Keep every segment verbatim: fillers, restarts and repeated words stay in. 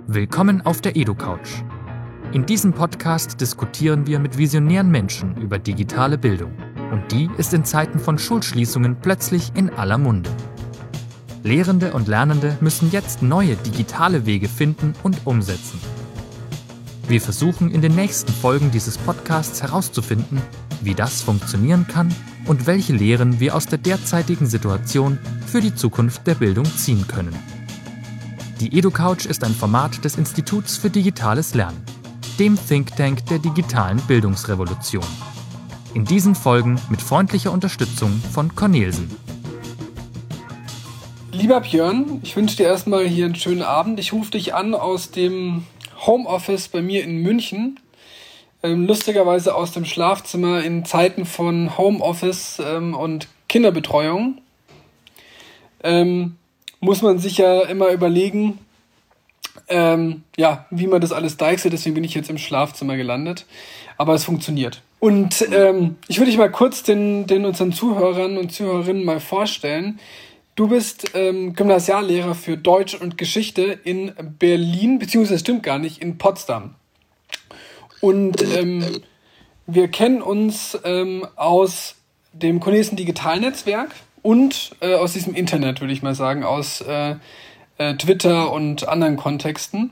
Willkommen auf der EduCouch. In diesem Podcast diskutieren wir mit visionären Menschen über digitale Bildung. Und die ist in Zeiten von Schulschließungen plötzlich in aller Munde. Lehrende und Lernende müssen jetzt neue digitale Wege finden und umsetzen. Wir versuchen in den nächsten Folgen dieses Podcasts herauszufinden, wie das funktionieren kann und welche Lehren wir aus der derzeitigen Situation für die Zukunft der Bildung ziehen können. Die EduCouch ist ein Format des Instituts für digitales Lernen, dem Think Tank der digitalen Bildungsrevolution. In diesen Folgen mit freundlicher Unterstützung von Cornelsen. Lieber Björn, ich wünsche dir erstmal hier einen schönen Abend. Ich rufe dich an aus dem Homeoffice bei mir in München. Ähm, lustigerweise aus dem Schlafzimmer in Zeiten von Homeoffice ähm, und Kinderbetreuung. Ähm, muss man sich ja immer überlegen, ähm, ja, wie man das alles deichselt. Deswegen bin ich jetzt im Schlafzimmer gelandet. Aber es funktioniert. Und ähm, ich würde dich mal kurz den, den unseren Zuhörern und Zuhörerinnen mal vorstellen. Du bist ähm, Gymnasiallehrer für Deutsch und Geschichte in Berlin, beziehungsweise stimmt gar nicht, in Potsdam. Und ähm, wir kennen uns ähm, aus dem Cornelsen Digitalnetzwerk und äh, aus diesem Internet, würde ich mal sagen, aus äh, äh, Twitter und anderen Kontexten.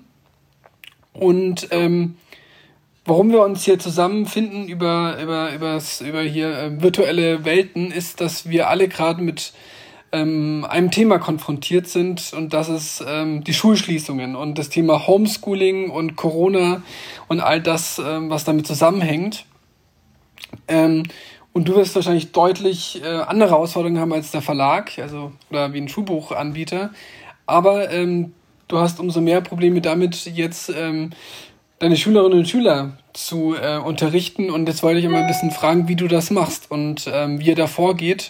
Und ähm, warum wir uns hier zusammenfinden über, über, übers, über hier äh, virtuelle Welten, ist, dass wir alle gerade mit ähm, einem Thema konfrontiert sind, und das ist ähm, die Schulschließungen und das Thema Homeschooling und Corona und all das, ähm, was damit zusammenhängt. Ähm, und du wirst wahrscheinlich deutlich äh, andere Herausforderungen haben als der Verlag, also oder wie ein Schulbuchanbieter. Aber ähm, du hast umso mehr Probleme damit, jetzt ähm, deine Schülerinnen und Schüler zu äh, unterrichten. Und jetzt wollte ich immer ein bisschen fragen, wie du das machst und ähm, wie ihr da vorgeht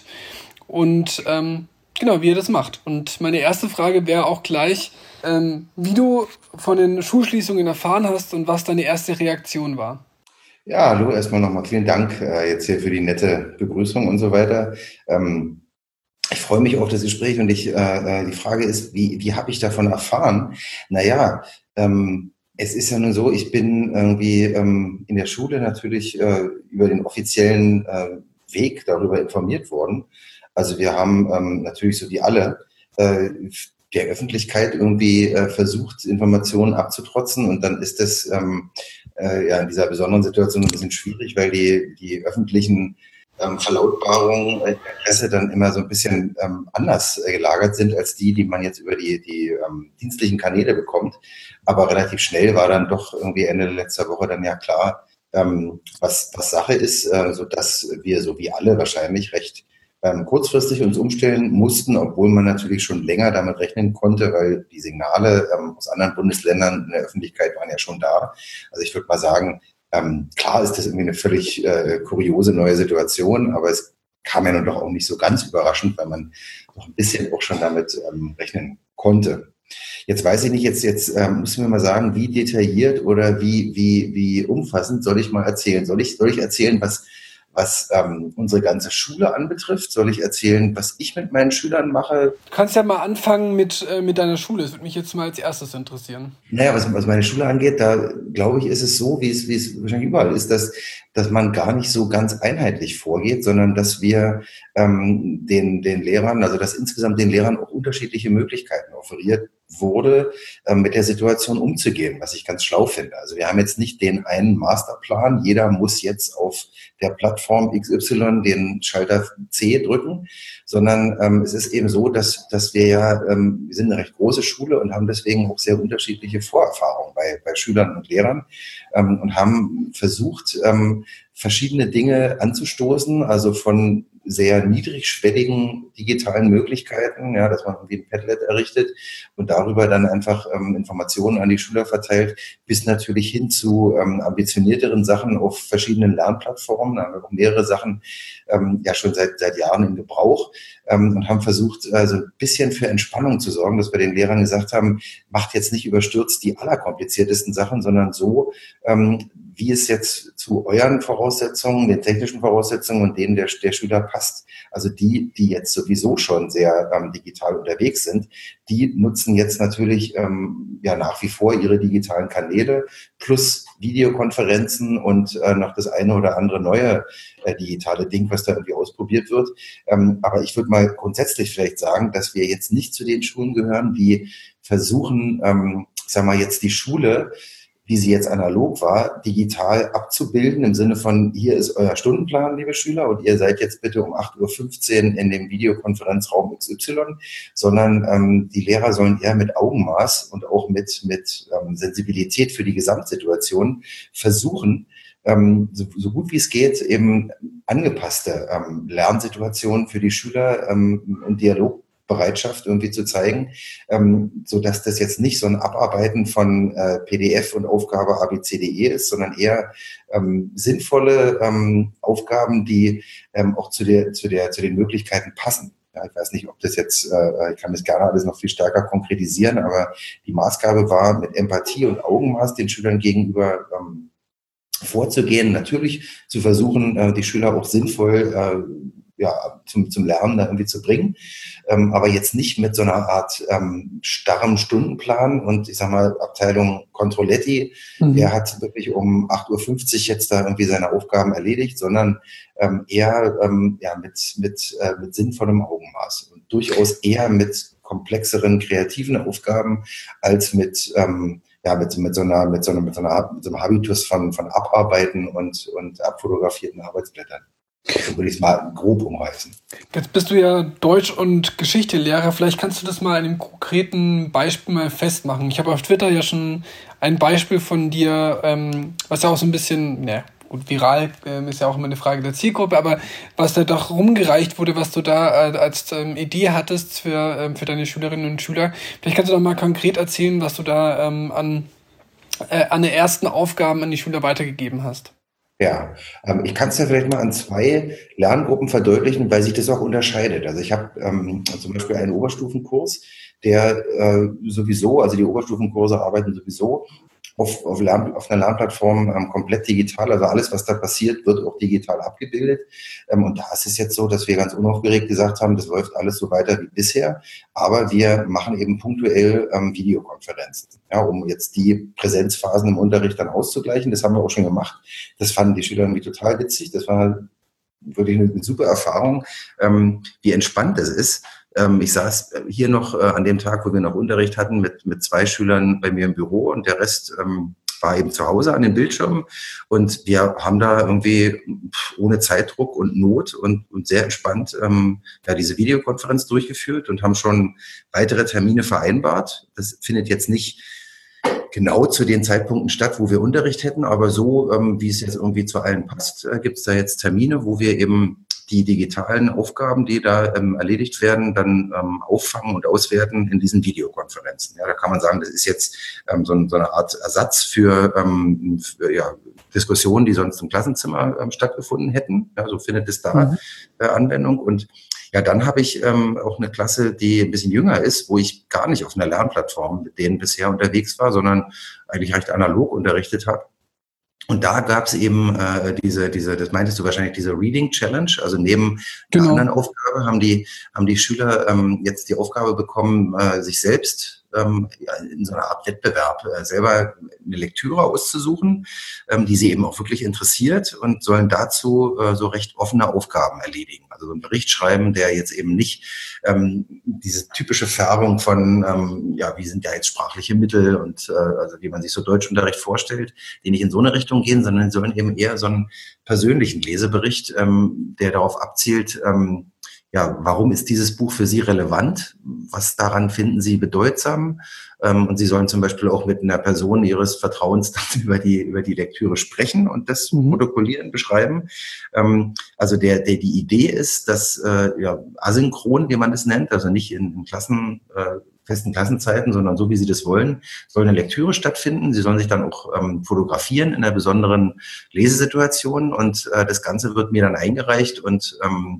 und ähm, genau, wie ihr das macht. Und meine erste Frage wäre auch gleich, ähm, wie du von den Schulschließungen erfahren hast und was deine erste Reaktion war. Ja, hallo, erstmal nochmal vielen Dank äh, jetzt hier für die nette Begrüßung und so weiter. Ähm, ich freue mich auf das Gespräch und ich, äh, die Frage ist, wie, wie habe ich davon erfahren? Naja, ähm, es ist ja nun so, ich bin irgendwie ähm, in der Schule natürlich äh, über den offiziellen äh, Weg darüber informiert worden. Also wir haben ähm, natürlich so wie alle äh, der Öffentlichkeit irgendwie äh, versucht, Informationen abzutrotzen, und dann ist das ähm, äh, ja in dieser besonderen Situation ein bisschen schwierig, weil die, die öffentlichen ähm, Verlautbarungen in der Presse dann immer so ein bisschen ähm, anders äh, gelagert sind als die, die man jetzt über die, die ähm, dienstlichen Kanäle bekommt. Aber relativ schnell war dann doch irgendwie Ende letzter Woche dann ja klar, ähm, was, was Sache ist, äh, so dass wir so wie alle wahrscheinlich recht ähm, kurzfristig uns umstellen mussten, obwohl man natürlich schon länger damit rechnen konnte, weil die Signale ähm, aus anderen Bundesländern in der Öffentlichkeit waren ja schon da. Also ich würde mal sagen, ähm, klar ist das irgendwie eine völlig äh, kuriose neue Situation, aber es kam ja nun doch auch nicht so ganz überraschend, weil man noch ein bisschen auch schon damit ähm, rechnen konnte. Jetzt weiß ich nicht, jetzt, jetzt ähm, müssen wir mal sagen, wie detailliert oder wie, wie, wie umfassend soll ich mal erzählen? Soll ich, soll ich erzählen, was, was ähm, unsere ganze Schule anbetrifft? Soll ich erzählen, was ich mit meinen Schülern mache? Du kannst ja mal anfangen mit, äh, mit deiner Schule. Das würde mich jetzt mal als erstes interessieren. Naja, was, was meine Schule angeht, da glaube ich, ist es so, wie es, wie es wahrscheinlich überall ist, dass, dass man gar nicht so ganz einheitlich vorgeht, sondern dass wir ähm, den, den Lehrern, also dass insgesamt den Lehrern auch unterschiedliche Möglichkeiten offeriert wurde, ähm, mit der Situation umzugehen, was ich ganz schlau finde. Also wir haben jetzt nicht den einen Masterplan, jeder muss jetzt auf der Plattform X Y den Schalter C drücken, sondern ähm, es ist eben so, dass, dass wir ja, ähm, wir sind eine recht große Schule und haben deswegen auch sehr unterschiedliche Vorerfahrungen bei, bei Schülern und Lehrern ähm, und haben versucht, ähm, verschiedene Dinge anzustoßen, also von sehr niedrigschwelligen digitalen Möglichkeiten, ja, dass man irgendwie ein Padlet errichtet und darüber dann einfach ähm, Informationen an die Schüler verteilt, bis natürlich hin zu ähm, ambitionierteren Sachen auf verschiedenen Lernplattformen. Da haben wir auch mehrere Sachen ähm, ja schon seit seit Jahren in Gebrauch ähm, und haben versucht, also ein bisschen für Entspannung zu sorgen, dass wir den Lehrern gesagt haben, macht jetzt nicht überstürzt die allerkompliziertesten Sachen, sondern so, ähm, wie es jetzt zu euren Voraussetzungen, den technischen Voraussetzungen und denen der, der Schüler passt. Also die, die jetzt sowieso schon sehr ähm, digital unterwegs sind, die nutzen jetzt natürlich ähm, ja nach wie vor ihre digitalen Kanäle plus Videokonferenzen und äh, noch das eine oder andere neue äh, digitale Ding, was da irgendwie ausprobiert wird. Ähm, aber ich würde mal grundsätzlich vielleicht sagen, dass wir jetzt nicht zu den Schulen gehören, die versuchen, ähm, ich sag mal jetzt die Schule, wie sie jetzt analog war, digital abzubilden, im Sinne von, hier ist euer Stundenplan, liebe Schüler, und ihr seid jetzt bitte um acht Uhr fünfzehn in dem Videokonferenzraum X Y, sondern ähm, die Lehrer sollen eher mit Augenmaß und auch mit, mit ähm, Sensibilität für die Gesamtsituation versuchen, ähm, so, so gut wie es geht, eben angepasste ähm, Lernsituationen für die Schüler ähm, und Dialog Bereitschaft irgendwie zu zeigen, ähm, so dass das jetzt nicht so ein Abarbeiten von äh, P D F und Aufgabe A B C D E ist, sondern eher ähm, sinnvolle ähm, Aufgaben, die ähm, auch zu der zu der zu den Möglichkeiten passen. Ja, ich weiß nicht, ob das jetzt, äh, ich kann das gerne alles noch viel stärker konkretisieren, aber die Maßgabe war, mit Empathie und Augenmaß den Schülern gegenüber ähm, vorzugehen, natürlich zu versuchen, äh, die Schüler auch sinnvoll äh, ja, zum, zum Lernen da irgendwie zu bringen, ähm, aber jetzt nicht mit so einer Art ähm, starren Stundenplan und ich sag mal Abteilung Controletti, mhm. der hat wirklich um acht Uhr fünfzig jetzt da irgendwie seine Aufgaben erledigt, sondern ähm, eher ähm, ja, mit, mit, äh, mit sinnvollem Augenmaß und durchaus eher mit komplexeren, kreativen Aufgaben als mit ähm, ja, mit, mit so einer, mit so einer, mit so einer, mit so einem Habitus von, von Abarbeiten und, und abfotografierten Arbeitsblättern. So würde ich es mal grob umreißen. Jetzt bist du ja Deutsch- und Geschichte-Lehrer. Vielleicht kannst du das mal in einem konkreten Beispiel mal festmachen. Ich habe auf Twitter ja schon ein Beispiel von dir, ähm, was ja auch so ein bisschen, ne, gut, viral ähm, ist ja auch immer eine Frage der Zielgruppe, aber was da doch rumgereicht wurde, was du da äh, als ähm, Idee hattest für, ähm, für deine Schülerinnen und Schüler. Vielleicht kannst du doch mal konkret erzählen, was du da ähm, an, äh, an den ersten Aufgaben an die Schüler weitergegeben hast. Ja, ähm, ich kann es ja vielleicht mal an zwei Lerngruppen verdeutlichen, weil sich das auch unterscheidet. Also ich habe ähm, zum Beispiel einen Oberstufenkurs, der äh, sowieso, also die Oberstufenkurse arbeiten sowieso auf, auf, Lern, auf einer Lernplattform ähm, komplett digital. Also alles, was da passiert, wird auch digital abgebildet. Ähm, und da ist es jetzt so, dass wir ganz unaufgeregt gesagt haben, das läuft alles so weiter wie bisher. Aber wir machen eben punktuell ähm, Videokonferenzen, ja, um jetzt die Präsenzphasen im Unterricht dann auszugleichen. Das haben wir auch schon gemacht. Das fanden die Schüler irgendwie total witzig. Das war wirklich eine, eine super Erfahrung, ähm, wie entspannt es ist. Ähm, ich saß hier noch äh, an dem Tag, wo wir noch Unterricht hatten, mit, mit zwei Schülern bei mir im Büro und der Rest ähm, war eben zu Hause an den Bildschirmen und wir haben da irgendwie ohne Zeitdruck und Not und, und sehr entspannt ähm, ja, diese Videokonferenz durchgeführt und haben schon weitere Termine vereinbart. Das findet jetzt nicht genau zu den Zeitpunkten statt, wo wir Unterricht hätten, aber so, ähm, wie es jetzt irgendwie zu allen passt, äh, gibt es da jetzt Termine, wo wir eben die digitalen Aufgaben, die da ähm, erledigt werden, dann ähm, auffangen und auswerten in diesen Videokonferenzen. Ja, da kann man sagen, das ist jetzt ähm, so, so eine Art Ersatz für, ähm, für ja, Diskussionen, die sonst im Klassenzimmer ähm, stattgefunden hätten. Ja, so findet es da mhm. äh, Anwendung. Und ja, dann habe ich ähm, auch eine Klasse, die ein bisschen jünger ist, wo ich gar nicht auf einer Lernplattform mit denen bisher unterwegs war, sondern eigentlich recht analog unterrichtet habe. Und da gab es eben äh, diese, diese, das meintest du wahrscheinlich, diese Reading Challenge. Also neben der genau. anderen Aufgabe haben die, haben die Schüler ähm, jetzt die Aufgabe bekommen, äh, sich selbst ähm, ja, in so einer Art Wettbewerb äh, selber eine Lektüre auszusuchen, ähm, die sie eben auch wirklich interessiert und sollen dazu äh, so recht offene Aufgaben erledigen. Also so einen Bericht schreiben, der jetzt eben nicht ähm, diese typische Färbung von, ähm, ja, wie sind da jetzt sprachliche Mittel und äh, also wie man sich so Deutschunterricht vorstellt, die nicht in so eine Richtung gehen, sondern sollen eben eher so einen persönlichen Lesebericht, ähm, der darauf abzielt, ähm, ja, warum ist dieses Buch für Sie relevant? Was daran finden Sie bedeutsam? Ähm, und Sie sollen zum Beispiel auch mit einer Person Ihres Vertrauens über die, über die Lektüre sprechen und das mhm. protokollieren, beschreiben. Ähm, also der, der, die Idee ist, dass, äh, ja, asynchron, wie man das nennt, also nicht in, in Klassen, äh, festen Klassenzeiten, sondern so, wie Sie das wollen, soll eine Lektüre stattfinden. Sie sollen sich dann auch ähm, fotografieren in einer besonderen Lesesituation und äh, das Ganze wird mir dann eingereicht und ähm,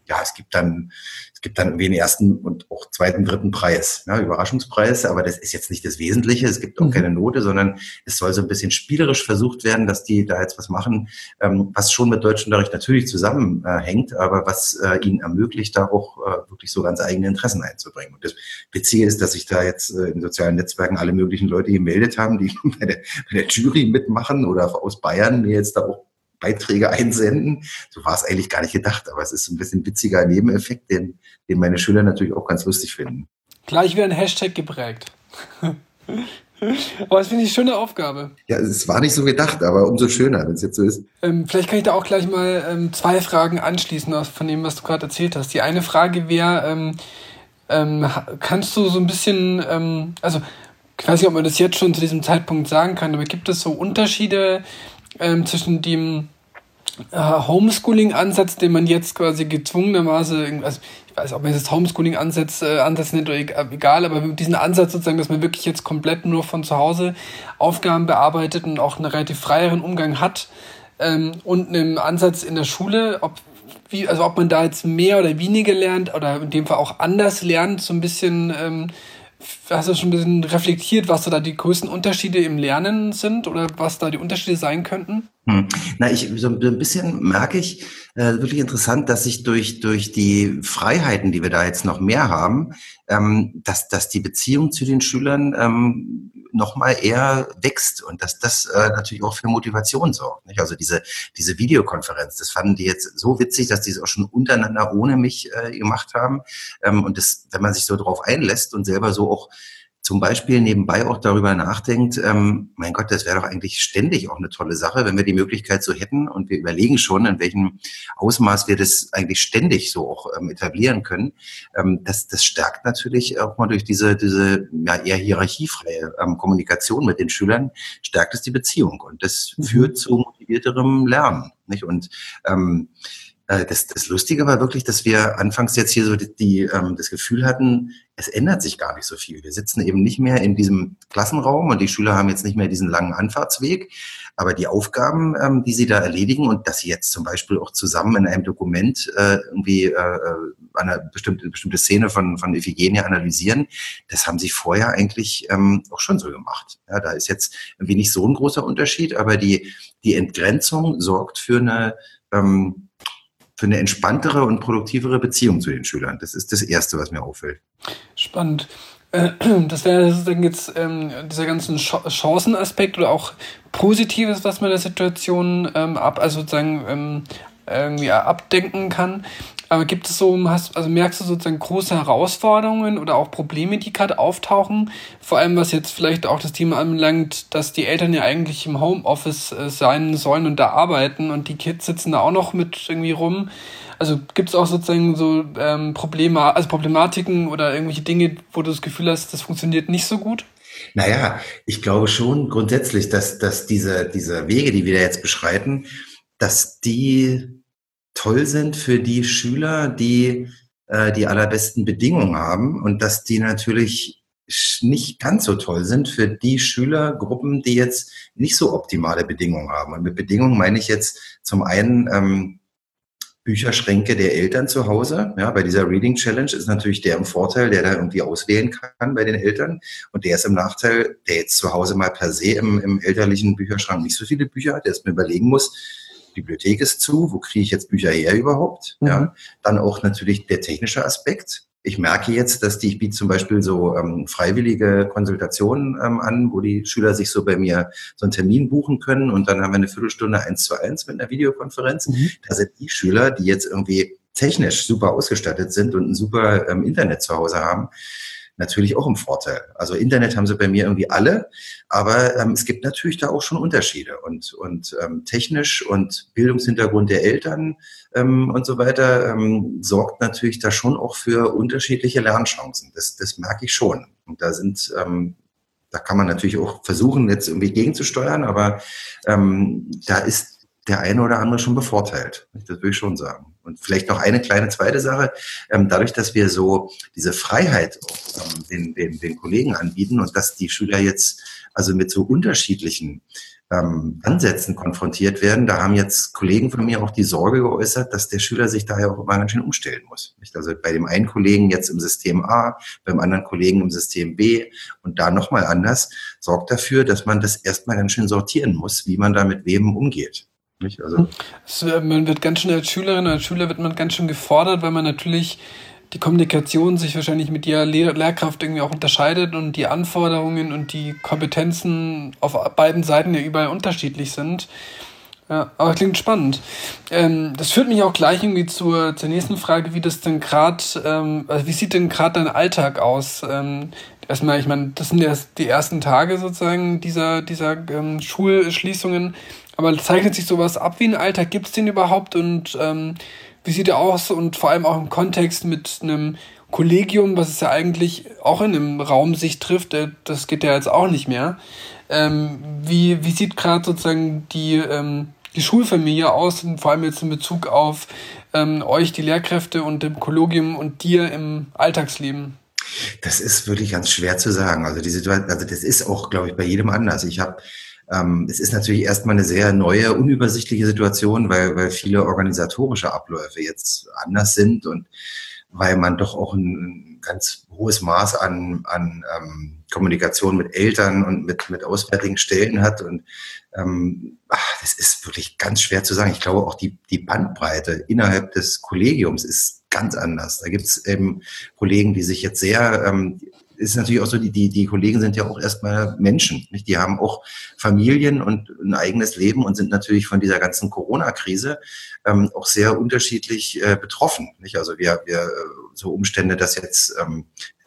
ja, es gibt dann, es gibt dann irgendwie den ersten und auch zweiten, dritten Preis, ne, Überraschungspreis, aber das ist jetzt nicht das Wesentliche. Es gibt auch mhm. keine Note, sondern es soll so ein bisschen spielerisch versucht werden, dass die da jetzt was machen, ähm, was schon mit Deutschunterricht natürlich zusammenhängt, äh, aber was äh, ihnen ermöglicht, da auch äh, wirklich so ganz eigene Interessen einzubringen. Und das Witzige ist, dass sich da jetzt äh, in sozialen Netzwerken alle möglichen Leute gemeldet haben, die bei der, bei der Jury mitmachen oder aus Bayern mir jetzt da auch Beiträge einsenden. So war es eigentlich gar nicht gedacht, aber es ist so ein bisschen witziger Nebeneffekt, den, den meine Schüler natürlich auch ganz lustig finden. Gleich wieder ein Hashtag geprägt. Aber das finde ich eine schöne Aufgabe. Ja, es war nicht so gedacht, aber umso schöner, wenn es jetzt so ist. Ähm, vielleicht kann ich da auch gleich mal ähm, zwei Fragen anschließen von dem, was du gerade erzählt hast. Die eine Frage wäre, ähm, ähm, kannst du so ein bisschen, ähm, also ich weiß nicht, ob man das jetzt schon zu diesem Zeitpunkt sagen kann, aber gibt es so Unterschiede ähm, zwischen dem äh, Homeschooling-Ansatz, den man jetzt quasi gezwungenermaßen, also ich weiß, ob man jetzt Homeschooling-Ansatz äh, Ansatz nennt oder egal, aber diesen Ansatz sozusagen, dass man wirklich jetzt komplett nur von zu Hause Aufgaben bearbeitet und auch einen relativ freieren Umgang hat ähm, und einen Ansatz in der Schule, ob wie, also ob man da jetzt mehr oder weniger lernt oder in dem Fall auch anders lernt, so ein bisschen ähm, hast du schon ein bisschen reflektiert, was so da die größten Unterschiede im Lernen sind oder was da die Unterschiede sein könnten? Hm. Na, ich so ein bisschen merke ich, äh, wirklich interessant, dass sich durch durch die Freiheiten, die wir da jetzt noch mehr haben, ähm, dass dass die Beziehung zu den Schülern ähm, noch mal eher wächst und dass das äh, natürlich auch für Motivation sorgt. Nicht? Also diese diese Videokonferenz, das fanden die jetzt so witzig, dass die es auch schon untereinander ohne mich äh, gemacht haben. Ähm, und das, wenn man sich so drauf einlässt und selber so auch zum Beispiel nebenbei auch darüber nachdenkt, ähm, mein Gott, das wäre doch eigentlich ständig auch eine tolle Sache, wenn wir die Möglichkeit so hätten und wir überlegen schon, in welchem Ausmaß wir das eigentlich ständig so auch ähm, etablieren können. Ähm, das, das stärkt natürlich auch mal durch diese, diese ja, eher hierarchiefreie ähm, Kommunikation mit den Schülern, stärkt es die Beziehung und das mhm. führt zu motivierterem Lernen. Nicht? Und ähm, Das, das Lustige war wirklich, dass wir anfangs jetzt hier so die, die, ähm, das Gefühl hatten, es ändert sich gar nicht so viel. Wir sitzen eben nicht mehr in diesem Klassenraum und die Schüler haben jetzt nicht mehr diesen langen Anfahrtsweg. Aber die Aufgaben, ähm, die sie da erledigen und dass sie jetzt zum Beispiel auch zusammen in einem Dokument äh, irgendwie äh, eine bestimmte, eine bestimmte Szene von, von Iphigenie analysieren, das haben sie vorher eigentlich ähm, auch schon so gemacht. Ja, da ist jetzt irgendwie nicht so ein großer Unterschied, aber die, die Entgrenzung sorgt für eine ähm, für eine entspanntere und produktivere Beziehung zu den Schülern. Das ist das Erste, was mir auffällt. Spannend. Das wäre sozusagen jetzt ähm, dieser ganzen Chancenaspekt oder auch Positives, was man in der Situation ähm, ab, also sozusagen ähm, irgendwie abdenken kann. Aber gibt es so, hast, also merkst du sozusagen große Herausforderungen oder auch Probleme, die gerade auftauchen? Vor allem, was jetzt vielleicht auch das Thema anbelangt, dass die Eltern ja eigentlich im Homeoffice äh, sein sollen und da arbeiten und die Kids sitzen da auch noch mit irgendwie rum. Also gibt es auch sozusagen so ähm, Probleme, also Problematiken oder irgendwelche Dinge, wo du das Gefühl hast, das funktioniert nicht so gut? Naja, ich glaube schon grundsätzlich, dass, dass diese, diese Wege, die wir da jetzt beschreiten, dass die toll sind für die Schüler, die äh, die allerbesten Bedingungen haben und dass die natürlich nicht ganz so toll sind für die Schülergruppen, die jetzt nicht so optimale Bedingungen haben. Und mit Bedingungen meine ich jetzt zum einen ähm, Bücherschränke der Eltern zu Hause. Ja, bei dieser Reading Challenge ist natürlich der im Vorteil, der da irgendwie auswählen kann bei den Eltern. Und der ist im Nachteil, der jetzt zu Hause mal per se im, im elterlichen Bücherschrank nicht so viele Bücher hat, der erst mal überlegen muss, Bibliothek ist zu, wo kriege ich jetzt Bücher her überhaupt? Mhm. Ja, dann auch natürlich der technische Aspekt. Ich merke jetzt, dass die, ich biete zum Beispiel so ähm, freiwillige Konsultationen ähm, an, wo die Schüler sich so bei mir so einen Termin buchen können und dann haben wir eine Viertelstunde eins zu eins mit einer Videokonferenz. Mhm. Da sind die Schüler, die jetzt irgendwie technisch super ausgestattet sind und ein super ähm, Internet zu Hause haben, natürlich auch im Vorteil. Also Internet haben sie bei mir irgendwie alle, aber ähm, es gibt natürlich da auch schon Unterschiede und und ähm, technisch und Bildungshintergrund der Eltern ähm, und so weiter ähm, sorgt natürlich da schon auch für unterschiedliche Lernchancen. Das das merke ich schon. Und da sind ähm, da kann man natürlich auch versuchen, jetzt irgendwie gegenzusteuern, aber ähm, da ist der eine oder andere schon bevorteilt. Das würde ich schon sagen. Und vielleicht noch eine kleine zweite Sache. Ähm, dadurch, dass wir so diese Freiheit auch, ähm, den, den, den Kollegen anbieten und dass die Schüler jetzt also mit so unterschiedlichen ähm, Ansätzen konfrontiert werden, da haben jetzt Kollegen von mir auch die Sorge geäußert, dass der Schüler sich daher auch immer ganz schön umstellen muss. Nicht? Also bei dem einen Kollegen jetzt im System A, beim anderen Kollegen im System B und da nochmal anders, sorgt dafür, dass man das erstmal ganz schön sortieren muss, wie man da mit wem umgeht. Nicht? Also also, man wird ganz schön als Schülerin oder als Schüler wird man ganz schön gefordert, weil man natürlich die Kommunikation sich wahrscheinlich mit der Lehr- Lehrkraft irgendwie auch unterscheidet und die Anforderungen und die Kompetenzen auf beiden Seiten ja überall unterschiedlich sind. Ja, aber klingt spannend. Ähm, das führt mich auch gleich irgendwie zur, zur nächsten Frage, wie das denn gerade, ähm, also wie sieht denn gerade dein Alltag aus? Ähm, erstmal, ich meine, das sind erst die ersten Tage sozusagen dieser, dieser ähm, Schulschließungen, aber zeichnet sich sowas ab wie ein Alltag? Gibt es den überhaupt und ähm, wie sieht er aus? Und vor allem auch im Kontext mit einem Kollegium, was es ja eigentlich auch in einem Raum sich trifft, das geht ja jetzt auch nicht mehr. Ähm, wie, wie sieht gerade sozusagen die, ähm, die Schulfamilie aus, und vor allem jetzt in Bezug auf ähm, euch, die Lehrkräfte und dem Kollegium und dir im Alltagsleben? Das ist wirklich ganz schwer zu sagen. Also die Situation, also das ist auch, glaube ich, bei jedem anders. Ich habe Ähm, es ist natürlich erstmal eine sehr neue, unübersichtliche Situation, weil, weil viele organisatorische Abläufe jetzt anders sind und weil man doch auch ein, ein ganz hohes Maß an, an ähm, Kommunikation mit Eltern und mit, mit auswärtigen Stellen hat. Und ähm, ach, das ist wirklich ganz schwer zu sagen. Ich glaube, auch die, die Bandbreite innerhalb des Kollegiums ist ganz anders. Da gibt es eben Kollegen, die sich jetzt sehr... Ähm, ist natürlich auch so, die, die, die Kollegen sind ja auch erstmal Menschen, nicht? Die haben auch Familien und ein eigenes Leben und sind natürlich von dieser ganzen Corona-Krise ähm, auch sehr unterschiedlich äh, betroffen, nicht? Also wir, wir, so Umstände, dass jetzt ähm,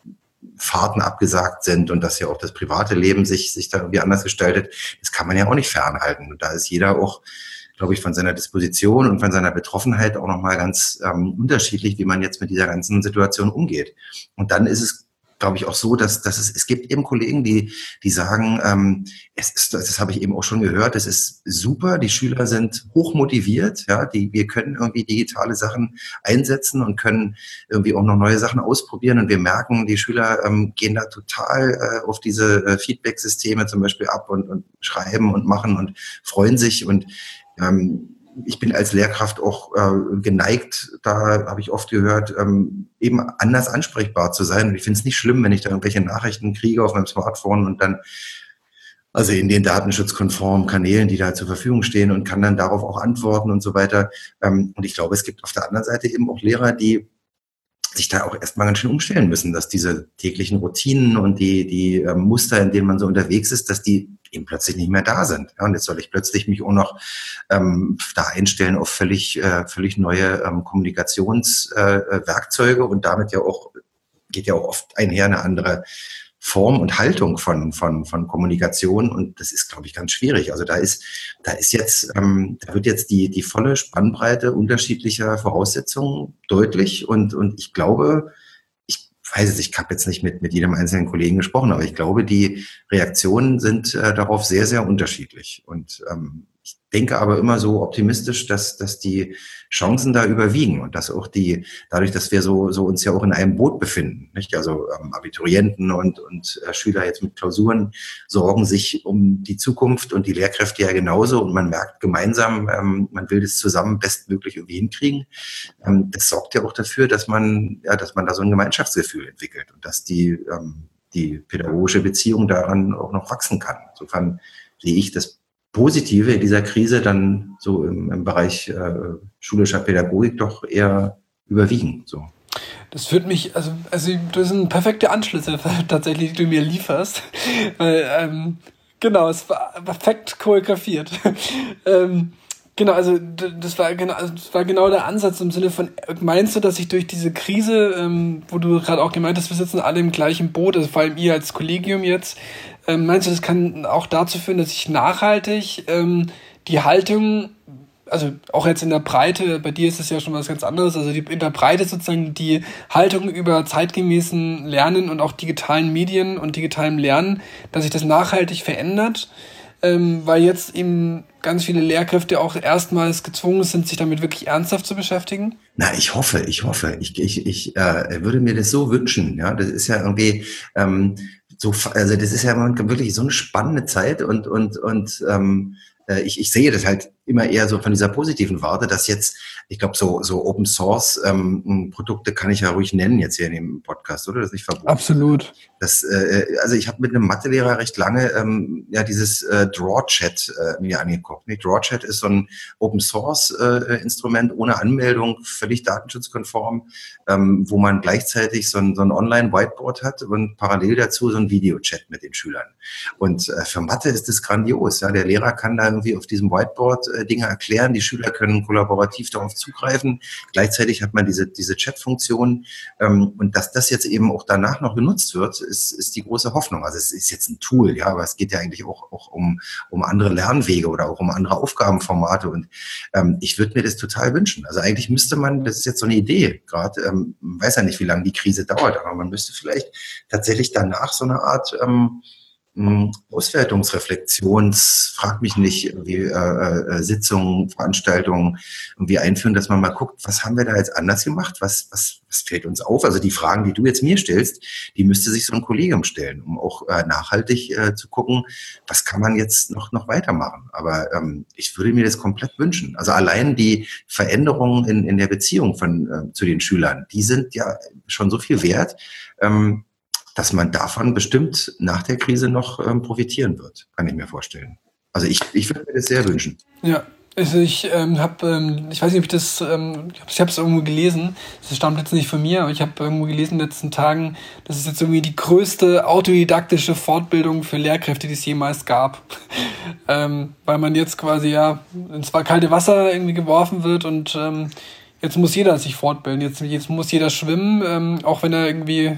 Fahrten abgesagt sind und dass ja auch das private Leben sich, sich da irgendwie anders gestaltet, das kann man ja auch nicht fernhalten. Und da ist jeder auch, glaube ich, von seiner Disposition und von seiner Betroffenheit auch nochmal ganz ähm, unterschiedlich, wie man jetzt mit dieser ganzen Situation umgeht. Und dann ist es, glaube ich, auch so, dass, dass es, es gibt eben Kollegen, die, die sagen, ähm, es ist, das habe ich eben auch schon gehört, es ist super, die Schüler sind hochmotiviert, ja, die, wir können irgendwie digitale Sachen einsetzen und können irgendwie auch noch neue Sachen ausprobieren und wir merken, die Schüler ähm, gehen da total äh, auf diese äh, Feedback-Systeme zum Beispiel ab und, und schreiben und machen und freuen sich und ähm, ich bin als Lehrkraft auch äh, geneigt, da habe ich oft gehört, ähm, eben anders ansprechbar zu sein. Und ich finde es nicht schlimm, wenn ich da irgendwelche Nachrichten kriege auf meinem Smartphone und dann, also in den datenschutzkonformen Kanälen, die da zur Verfügung stehen und kann dann darauf auch antworten und so weiter. Ähm, und ich glaube, es gibt auf der anderen Seite eben auch Lehrer, die sich da auch erstmal ganz schön umstellen müssen, dass diese täglichen Routinen und die, die äh, Muster, in denen man so unterwegs ist, dass die eben plötzlich nicht mehr da sind. Ja, und jetzt soll ich plötzlich mich auch noch ähm, da einstellen auf völlig, äh, völlig neue ähm, Kommunikationswerkzeuge äh, und damit ja auch, geht ja auch oft einher eine andere Form und Haltung von, von, von Kommunikation und das ist, glaube ich, ganz schwierig. Also da ist, da ist jetzt, ähm, da wird jetzt die, die volle Spannbreite unterschiedlicher Voraussetzungen deutlich und, und ich glaube, ich weiß es, ich habe jetzt nicht mit, mit jedem einzelnen Kollegen gesprochen, aber ich glaube, die Reaktionen sind äh, darauf sehr, sehr unterschiedlich und ähm, ich denke aber immer so optimistisch, dass, dass die Chancen da überwiegen und dass auch die, dadurch, dass wir so, so uns ja auch in einem Boot befinden, nicht? Also ähm, Abiturienten und, und äh, Schüler jetzt mit Klausuren sorgen sich um die Zukunft und die Lehrkräfte ja genauso und man merkt gemeinsam, ähm, man will das zusammen bestmöglich irgendwie hinkriegen. Ähm, das sorgt ja auch dafür, dass man, ja, dass man da so ein Gemeinschaftsgefühl entwickelt und dass die, ähm, die pädagogische Beziehung daran auch noch wachsen kann. Insofern sehe ich das Positive in dieser Krise dann so im, im Bereich äh, schulischer Pädagogik doch eher überwiegen. So. Das führt mich, also, also das sind perfekte Anschlüsse tatsächlich, die du mir lieferst. Weil, ähm, genau, es war perfekt choreografiert. ähm, genau, also das war genau, also das war genau der Ansatz im Sinne von, meinst du, dass sich durch diese Krise, ähm, wo du gerade auch gemeint hast, wir sitzen alle im gleichen Boot, also vor allem ihr als Kollegium jetzt, ähm, meinst du, das kann auch dazu führen, dass sich nachhaltig ähm, die Haltung, also auch jetzt in der Breite, bei dir ist es ja schon was ganz anderes, also die, in der Breite sozusagen die Haltung über zeitgemäßen Lernen und auch digitalen Medien und digitalem Lernen, dass sich das nachhaltig verändert? ähm, weil jetzt eben ganz viele Lehrkräfte auch erstmals gezwungen sind, sich damit wirklich ernsthaft zu beschäftigen? Na, ich hoffe, ich hoffe. Ich, ich, ich äh, würde mir das so wünschen. Ja, das ist ja irgendwie ähm, so, also das ist ja wirklich so eine spannende Zeit und und und ähm, ich, ich sehe das halt immer eher so von dieser positiven Warte, dass jetzt, ich glaube, so, so Open Source ähm, Produkte kann ich ja ruhig nennen jetzt hier in dem Podcast, oder? Das ist nicht verboten. Absolut. Das, äh, also ich habe mit einem Mathelehrer recht lange ähm, ja dieses äh, DrawChat äh, mir angeguckt. Nee, DrawChat ist so ein Open Source äh, Instrument ohne Anmeldung, völlig datenschutzkonform, ähm, wo man gleichzeitig so ein, so ein Online-Whiteboard hat und parallel dazu so ein Videochat mit den Schülern. Und äh, für Mathe ist das grandios. Ja? Der Lehrer kann da irgendwie auf diesem Whiteboard äh, Dinge erklären, die Schüler können kollaborativ darauf zugreifen. Gleichzeitig hat man diese, diese Chat-Funktion ähm, und dass das jetzt eben auch danach noch genutzt wird, ist, ist die große Hoffnung. Also es ist jetzt ein Tool, ja, aber es geht ja eigentlich auch, auch um, um andere Lernwege oder auch um andere Aufgabenformate und ähm, ich würde mir das total wünschen. Also eigentlich müsste man, das ist jetzt so eine Idee gerade, ähm, weiß ja nicht, wie lange die Krise dauert, aber man müsste vielleicht tatsächlich danach so eine Art ähm, Auswertungsreflexions, frag mich nicht, irgendwie, äh, äh, Sitzungen, Veranstaltungen irgendwie einführen, dass man mal guckt, was haben wir da jetzt anders gemacht, was, was, was fällt uns auf? Also die Fragen, die du jetzt mir stellst, die müsste sich so ein Kollegium stellen, um auch äh, nachhaltig äh, zu gucken, was kann man jetzt noch, noch weitermachen. Aber ähm, ich würde mir das komplett wünschen. Also allein die Veränderungen in, in der Beziehung von, äh, zu den Schülern, die sind ja schon so viel wert, ähm, dass man davon bestimmt nach der Krise noch ähm, profitieren wird, kann ich mir vorstellen. Also ich, ich würde mir das sehr wünschen. Ja, also ich ähm, habe, ähm, ich weiß nicht, ob ich das, ähm, ich habe es irgendwo gelesen, das stammt jetzt nicht von mir, aber ich habe irgendwo gelesen in den letzten Tagen, das ist jetzt irgendwie die größte autodidaktische Fortbildung für Lehrkräfte, die es jemals gab. ähm, weil man jetzt quasi ja ins kalte Wasser irgendwie geworfen wird und ähm, jetzt muss jeder sich fortbilden, jetzt, jetzt muss jeder schwimmen, ähm, auch wenn er irgendwie...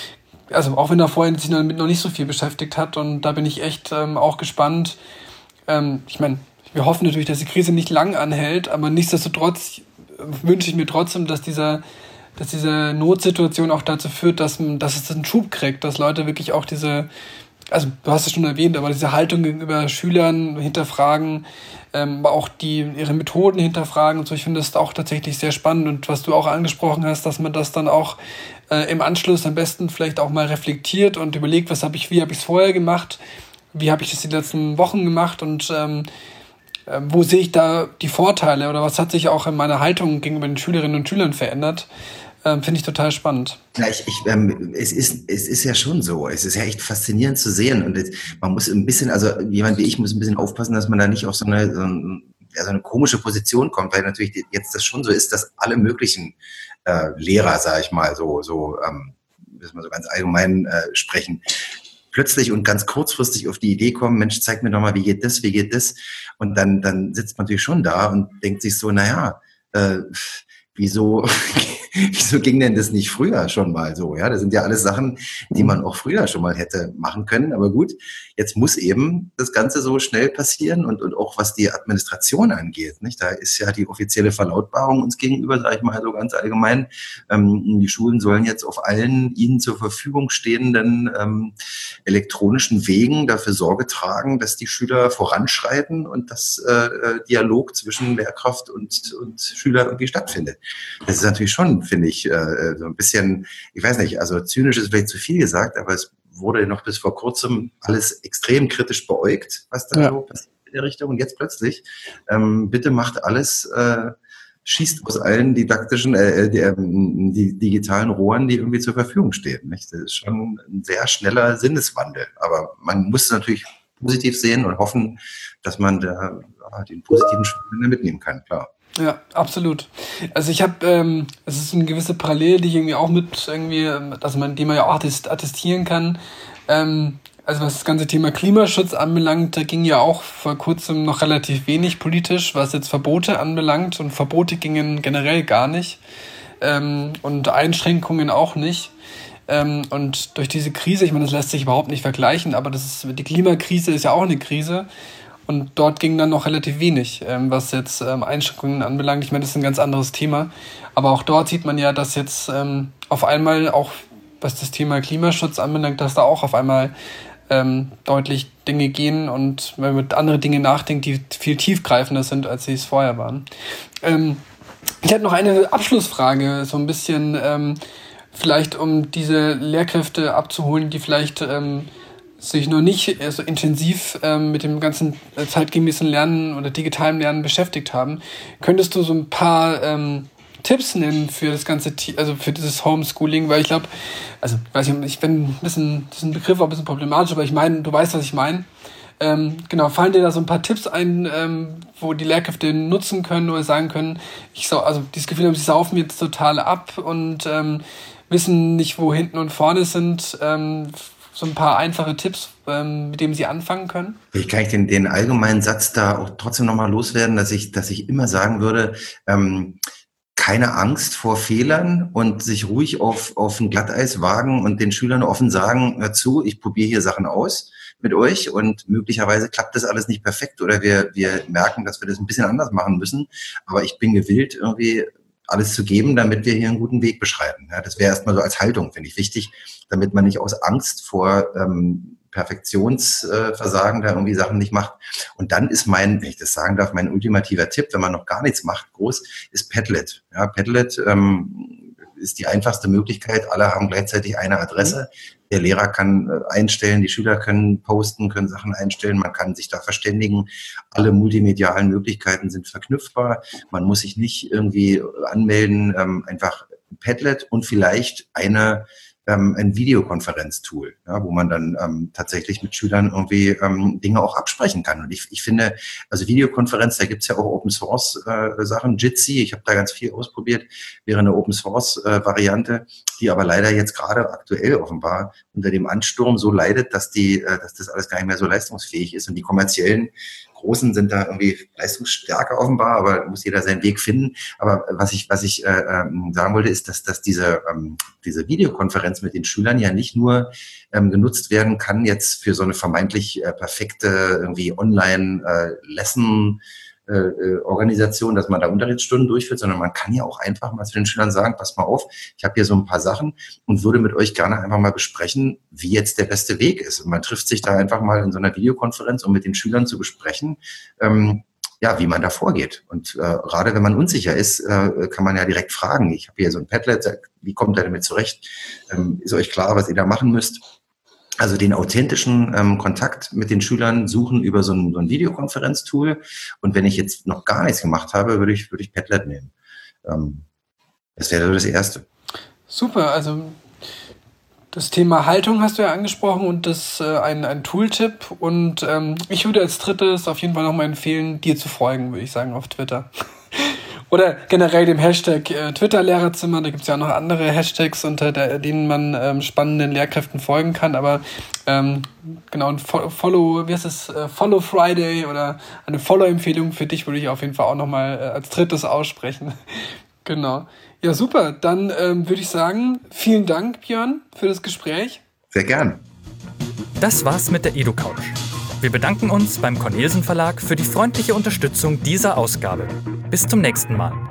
Also auch wenn er vorher sich damit noch nicht so viel beschäftigt hat und da bin ich echt ähm, auch gespannt. Ähm, ich meine, wir hoffen natürlich, dass die Krise nicht lang anhält, aber nichtsdestotrotz wünsche ich mir trotzdem, dass dieser, dass diese Notsituation auch dazu führt, dass, man, dass es einen Schub kriegt, dass Leute wirklich auch diese, also du hast es schon erwähnt, aber diese Haltung gegenüber Schülern hinterfragen, ähm, aber auch die ihre Methoden hinterfragen und so. Ich finde das auch tatsächlich sehr spannend und was du auch angesprochen hast, dass man das dann auch äh, im Anschluss am besten vielleicht auch mal reflektiert und überlegt, was habe ich, wie habe ich es vorher gemacht, wie habe ich das die letzten Wochen gemacht und ähm, äh, wo sehe ich da die Vorteile oder was hat sich auch in meiner Haltung gegenüber den Schülerinnen und Schülern verändert. Ähm, finde ich total spannend. Ja, ich, ich, ähm, es ist, es ist ja schon so. Es ist ja echt faszinierend zu sehen und es, man muss ein bisschen, also jemand wie ich muss ein bisschen aufpassen, dass man da nicht auf so eine, so, ein, ja, so eine komische Position kommt, weil natürlich jetzt das schon so ist, dass alle möglichen äh, Lehrer, sage ich mal, so, so, ähm, müssen wir so ganz allgemein äh, sprechen, plötzlich und ganz kurzfristig auf die Idee kommen, Mensch, zeig mir doch mal, wie geht das, wie geht das? Und dann, dann sitzt man natürlich schon da und denkt sich so, naja, äh, wieso, wieso ging denn das nicht früher schon mal so? Ja, das sind ja alles Sachen, die man auch früher schon mal hätte machen können. Aber gut, jetzt muss eben das Ganze so schnell passieren und, und auch was die Administration angeht, nicht? Da ist ja die offizielle Verlautbarung uns gegenüber, sage ich mal so ganz allgemein. Ähm, die Schulen sollen jetzt auf allen ihnen zur Verfügung stehenden ähm, elektronischen Wegen dafür Sorge tragen, dass die Schüler voranschreiten und dass äh, Dialog zwischen Lehrkraft und, und Schüler irgendwie stattfindet. Das ist natürlich schon, finde ich, äh, so ein bisschen, ich weiß nicht, also zynisch ist vielleicht zu viel gesagt, aber es wurde noch bis vor kurzem alles extrem kritisch beäugt, was da ja. so passiert in der Richtung. Und jetzt plötzlich, ähm, bitte macht alles, äh, schießt aus allen didaktischen, äh, die, ähm, die digitalen Rohren, die irgendwie zur Verfügung stehen. Nicht? Das ist schon ein sehr schneller Sinneswandel. Aber man muss es natürlich positiv sehen und hoffen, dass man da ja, den positiven Schritt mitnehmen kann, klar. Ja, absolut. Also ich habe, ähm, es ist eine gewisse Parallele, die ich irgendwie auch mit irgendwie, also man, die man ja auch attestieren kann. Ähm, also was das ganze Thema Klimaschutz anbelangt, da ging ja auch vor kurzem noch relativ wenig politisch, was jetzt Verbote anbelangt und Verbote gingen generell gar nicht ähm, und Einschränkungen auch nicht. Ähm, und durch diese Krise, ich meine, das lässt sich überhaupt nicht vergleichen, aber das ist, die Klimakrise ist ja auch eine Krise. Und dort ging dann noch relativ wenig, ähm, was jetzt ähm, Einschränkungen anbelangt. Ich meine, das ist ein ganz anderes Thema. Aber auch dort sieht man ja, dass jetzt ähm, auf einmal auch, was das Thema Klimaschutz anbelangt, dass da auch auf einmal ähm, deutlich Dinge gehen und man mit andere Dinge nachdenkt, die viel tiefgreifender sind, als sie es vorher waren. Ähm, ich hätte noch eine Abschlussfrage, so ein bisschen ähm, vielleicht um diese Lehrkräfte abzuholen, die vielleicht ähm, sich noch nicht so intensiv ähm, mit dem ganzen äh, zeitgemäßen Lernen oder digitalen Lernen beschäftigt haben. Könntest du so ein paar ähm, Tipps nennen für das ganze, also für dieses Homeschooling? Weil ich glaube, also ich weiß nicht, ich bin ein bisschen, diesen Begriff war ein bisschen problematisch, aber ich meine, du weißt, was ich meine. Ähm, genau, fallen dir da so ein paar Tipps ein, ähm, wo die Lehrkräfte nutzen können oder sagen können, ich so, also dieses Gefühl haben, sie saufen jetzt total ab und ähm, wissen nicht, wo hinten und vorne sind, ähm, so ein paar einfache Tipps, ähm, mit denen sie anfangen können? Ich kann ich den, den allgemeinen Satz da auch trotzdem nochmal loswerden, dass ich, dass ich immer sagen würde, ähm, keine Angst vor Fehlern und sich ruhig auf, auf ein Glatteis wagen und den Schülern offen sagen, hör zu, ich probiere hier Sachen aus mit euch und möglicherweise klappt das alles nicht perfekt oder wir, wir merken, dass wir das ein bisschen anders machen müssen, aber ich bin gewillt, irgendwie alles zu geben, damit wir hier einen guten Weg beschreiten. Ja, das wäre erstmal so als Haltung, finde ich, wichtig, damit man nicht aus Angst vor ähm, Perfektionsversagen äh, da irgendwie Sachen nicht macht. Und dann ist mein, wenn ich das sagen darf, mein ultimativer Tipp, wenn man noch gar nichts macht, groß, ist Padlet. Ja, Padlet ähm, ist die einfachste Möglichkeit. Alle haben gleichzeitig eine Adresse. Der Lehrer kann äh, einstellen, die Schüler können posten, können Sachen einstellen, man kann sich da verständigen. Alle multimedialen Möglichkeiten sind verknüpfbar. Man muss sich nicht irgendwie anmelden, ähm, einfach Padlet und vielleicht eine ähm, ein Videokonferenztool, ja, wo man dann ähm, tatsächlich mit Schülern irgendwie ähm, Dinge auch absprechen kann. Und ich, ich finde, also Videokonferenz, da gibt's ja auch Open-Source-Sachen. Äh, Jitsi, ich habe da ganz viel ausprobiert, wäre eine Open-Source-Variante, äh, die aber leider jetzt gerade aktuell offenbar unter dem Ansturm so leidet, dass die, äh, dass das alles gar nicht mehr so leistungsfähig ist. Und die kommerziellen Großen sind da irgendwie leistungsstärker offenbar, aber muss jeder seinen Weg finden. Aber was ich, was ich äh, sagen wollte, ist, dass, dass diese, ähm, diese Videokonferenz mit den Schülern ja nicht nur ähm, genutzt werden kann jetzt für so eine vermeintlich äh, perfekte irgendwie Online-Lesson äh, Organisation, dass man da Unterrichtsstunden durchführt, sondern man kann ja auch einfach mal zu den Schülern sagen, passt mal auf, ich habe hier so ein paar Sachen und würde mit euch gerne einfach mal besprechen, wie jetzt der beste Weg ist. Und man trifft sich da einfach mal in so einer Videokonferenz, um mit den Schülern zu besprechen, ähm, ja, wie man da vorgeht. Und äh, gerade wenn man unsicher ist, äh, kann man ja direkt fragen. Ich habe hier so ein Padlet, wie kommt ihr damit zurecht? Ähm, ist euch klar, was ihr da machen müsst? Also den authentischen ähm, Kontakt mit den Schülern suchen über so ein, so ein Videokonferenztool. Und wenn ich jetzt noch gar nichts gemacht habe, würde ich, würde ich Padlet nehmen. Ähm, das wäre so das Erste. Super, also das Thema Haltung hast du ja angesprochen und das äh, ein, ein Tooltip. Und ähm, ich würde als drittes auf jeden Fall nochmal empfehlen, dir zu folgen, würde ich sagen, auf Twitter. Oder generell dem Hashtag äh, Twitter-Lehrerzimmer. Da gibt es ja auch noch andere Hashtags, unter der, denen man ähm, spannenden Lehrkräften folgen kann. Aber ähm, genau, ein Follow, wie heißt es, äh, Follow Friday oder eine Follow-Empfehlung für dich würde ich auf jeden Fall auch nochmal äh, als drittes aussprechen. Genau. Ja, super. Dann ähm, würde ich sagen, vielen Dank, Björn, für das Gespräch. Sehr gern. Das war's mit der EduCouch. Wir bedanken uns beim Cornelsen Verlag für die freundliche Unterstützung dieser Ausgabe. Bis zum nächsten Mal.